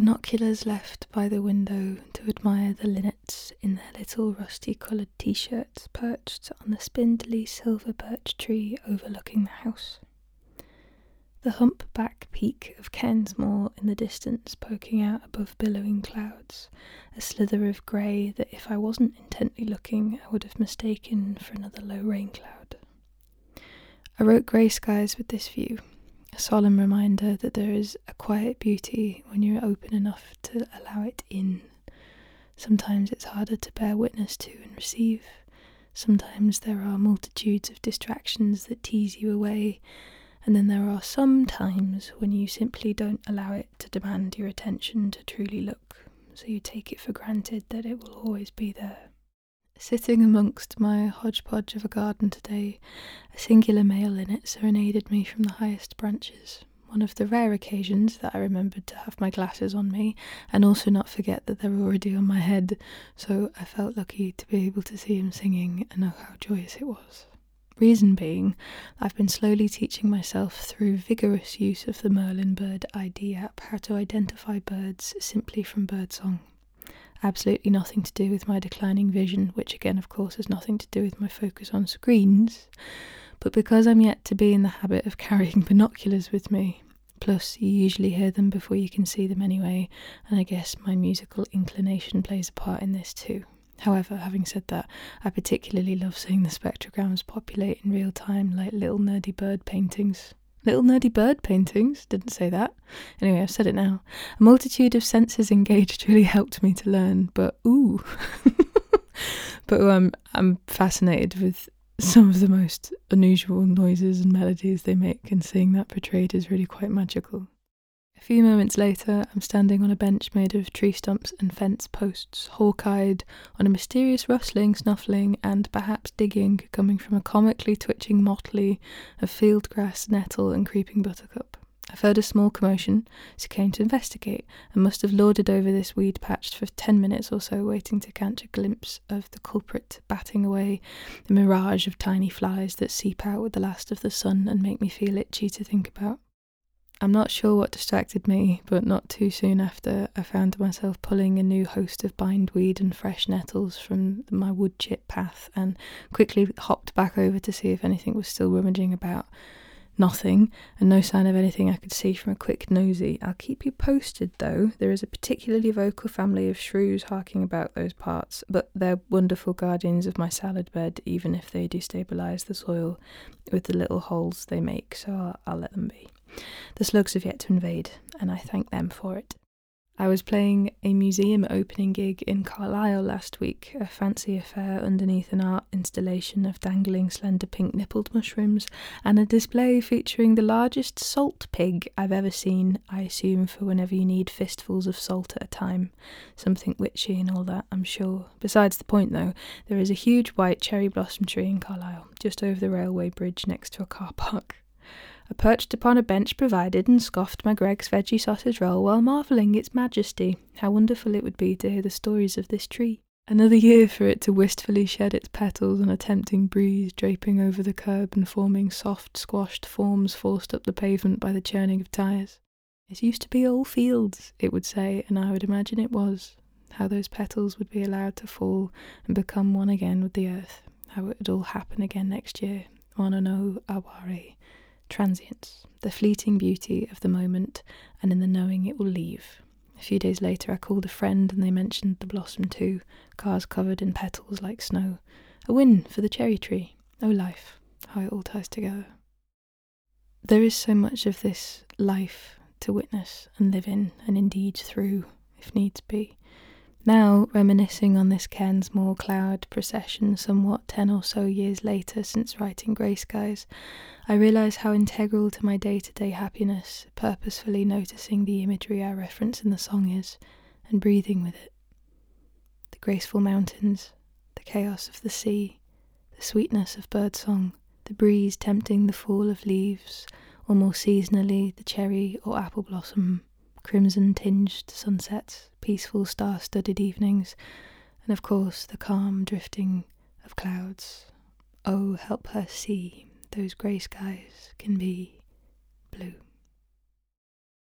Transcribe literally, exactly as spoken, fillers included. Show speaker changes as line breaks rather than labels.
binoculars left by the window to admire the linnets in their little rusty-coloured t-shirts perched on the spindly silver birch tree overlooking the house. The humpback peak of Cairnsmore in the distance poking out above billowing clouds, a slither of grey that if I wasn't intently looking I would have mistaken for another low rain cloud. I wrote grey skies with this view, a solemn reminder that there is a quiet beauty when you're open enough to allow it in. Sometimes it's harder to bear witness to and receive. Sometimes there are multitudes of distractions that tease you away, and then there are some times when you simply don't allow it to demand your attention to truly look, so you take it for granted that it will always be there. Sitting amongst my hodgepodge of a garden today, a singular male linnet serenaded me from the highest branches, one of the rare occasions that I remembered to have my glasses on me and also not forget that they were already on my head, so I felt lucky to be able to see him singing and know how joyous it was. Reason being, I've been slowly teaching myself through vigorous use of the Merlin Bird I D app how to identify birds simply from birdsong. Absolutely nothing to do with my declining vision, which again of course has nothing to do with my focus on screens, but because I'm yet to be in the habit of carrying binoculars with me. Plus, you usually hear them before you can see them anyway, and I guess my musical inclination plays a part in this too. However, having said that, I particularly love seeing the spectrograms populate in real time like little nerdy bird paintings. Little nerdy bird paintings? Didn't say that. Anyway, I've said it now. A multitude of senses engaged really helped me to learn, but ooh. but um, I'm fascinated with some of the most unusual noises and melodies they make, and seeing that portrayed is really quite magical. A few moments later, I'm standing on a bench made of tree stumps and fence posts, hawk-eyed on a mysterious rustling, snuffling, and perhaps digging coming from a comically twitching motley of field grass, nettle, and creeping buttercup. I've heard a small commotion, so came to investigate, and must have lorded over this weed patch for ten minutes or so, waiting to catch a glimpse of the culprit batting away the mirage of tiny flies that seep out with the last of the sun and make me feel itchy to think about. I'm not sure what distracted me, but not too soon after I found myself pulling a new host of bindweed and fresh nettles from my wood chip path and quickly hopped back over to see if anything was still rummaging about. Nothing, and no sign of anything I could see from a quick nosy. I'll keep you posted though. There is a particularly vocal family of shrews harking about those parts, but they're wonderful guardians of my salad bed, even if they destabilise the soil with the little holes they make, so I'll, I'll let them be. The slugs have yet to invade, and I thank them for it. I was playing a museum opening gig in Carlisle last week, a fancy affair underneath an art installation of dangling slender pink nippled mushrooms, and a display featuring the largest salt pig I've ever seen, I assume for whenever you need fistfuls of salt at a time. Something witchy and all that, I'm sure. Besides the point though, there is a huge white cherry blossom tree in Carlisle, just over the railway bridge next to a car park. I perched upon a bench provided and scoffed my Greggs veggie sausage roll while marvelling its majesty. How wonderful it would be to hear the stories of this tree. Another year for it to wistfully shed its petals on a tempting breeze, draping over the curb and forming soft, squashed forms forced up the pavement by the churning of tyres. It used to be all fields, it would say, and I would imagine it was. How those petals would be allowed to fall and become one again with the earth. How it would all happen again next year. Wana no aware. Transience, the fleeting beauty of the moment, and in the knowing it will leave. A few days later I called a friend and they mentioned the blossom too, cars covered in petals like snow. A win for the cherry tree. Oh life, how it all ties together. There is so much of this life to witness and live in, and indeed through, if needs be. Now, reminiscing on this Cairnsmore cloud procession somewhat ten or so years later since writing Grey Skies, I realise how integral to my day-to-day happiness purposefully noticing the imagery I reference in the song is, and breathing with it. The graceful mountains, the chaos of the sea, the sweetness of birdsong, the breeze tempting the fall of leaves, or more seasonally the cherry or apple blossom, crimson-tinged sunsets, peaceful star-studded evenings, and of course the calm drifting of clouds. Oh, help her see those grey skies can be blue.